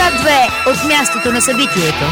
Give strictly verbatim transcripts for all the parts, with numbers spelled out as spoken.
две от мястото на събитието.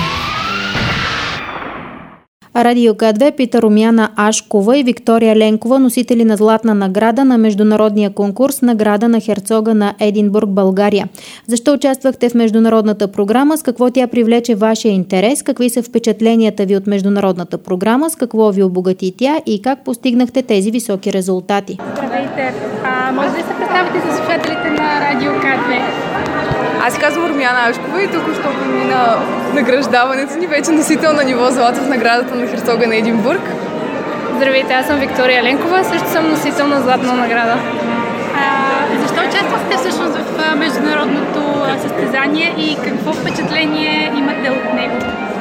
Радио К две пита Румяна Ашкова и Виктория Ленкова, носители на златна награда на международния конкурс Награда на херцога на Единбург, България. Защо участвахте в международната програма, с какво тя привлече вашия интерес, какви са впечатленията ви от международната програма, с какво ви обогати тя и как постигнахте тези високи резултати? Здравейте! А, може да се представите за слушателите на Радио К две? Аз се казвам Румяна Ашкова и току-що помина награждаването ни, вече носител на ниво злато в наградата на херцога на Единбург. Здравейте, аз съм Виктория Ленкова, също съм носител на златна награда. А, защо участвахте всъщност в международното състезание и какво впечатление имате от него?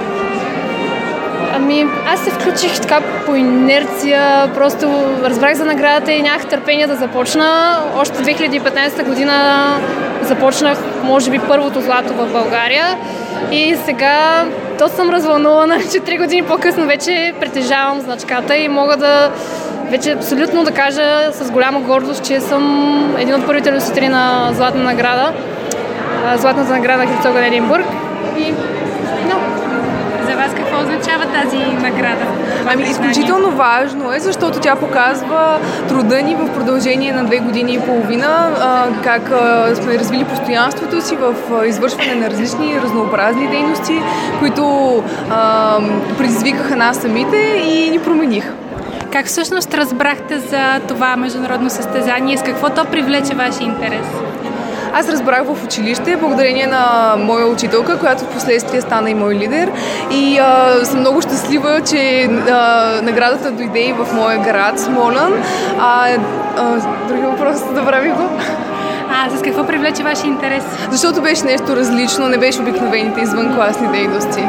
Ами, аз се включих така по инерция, просто разбрах за наградата и нямах търпение да започна. Още две хиляди и петнадесета година започнах, може би, първото злато в България и сега доста съм развълнувана, че три години по-късно вече притежавам значката и мога да вече абсолютно да кажа с голяма гордост, че съм един от първите носители на златна награда, златната награда на херцога на Единбург. И за вас какво означава тази награда? Ами изключително важно е, защото тя показва труда ни в продължение на две години и половина, как сме развили постоянството си в извършване на различни разнообразни дейности, които предизвикаха нас самите и ни промениха. Как всъщност разбрахте за това международно състезание? С какво то привлече вашия интерес? Аз разбрах в училище, благодарение на моя учителка, която в последствие стана и мой лидер. И а, съм много щастлива, че а, наградата дойде и в моя град, Смолян. А, а, други въпрос, забравих го. А с какво привлече вашия интерес? Защото беше нещо различно, не беше обикновените извънкласни дейности.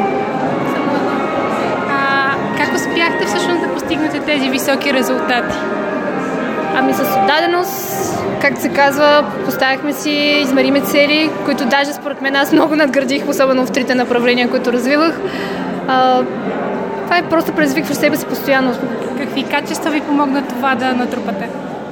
А, как успяхте всъщност да постигнете тези високи резултати? Ами с отдаденост, както се казва, поставяхме си измерими цели, които даже според мен аз много надградих, особено в трите направления, които развивах. А, това е просто предизвиква в себе си постоянно. Какви качества ви помогна това да натрупате?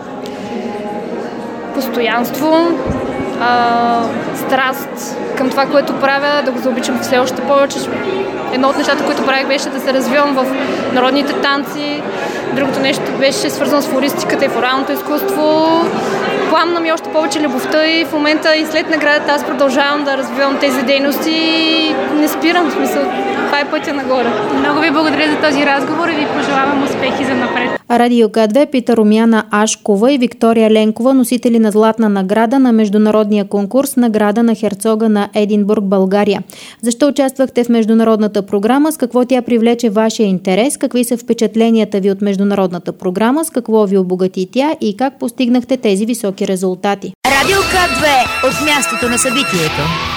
Постоянство, а, страст към това, което правя, да го заобичам все още повече. Едно от нещата, които правих, беше да се развивам в народните танци. Другото нещо беше свързано с флористиката и флоралното изкуство. Пламна ми още повече любовта и в момента и след наградата аз продължавам да развивам тези дейности и не спирам, в смисъл, това е пътя нагоре. Много ви благодаря за този разговор и ви пожелавам успехи за напред. Радио К две пита Румяна Ашкова и Виктория Ленкова, носители на златна награда на международния конкурс Награда на херцога на Единбург, България. Защо участвахте в международната програма, с какво тя привлече вашия интерес, какви са впечатленията ви от международната програма, с какво ви обогати тя и как постигнахте тези високи резултати? Радио К две от мястото на събитието.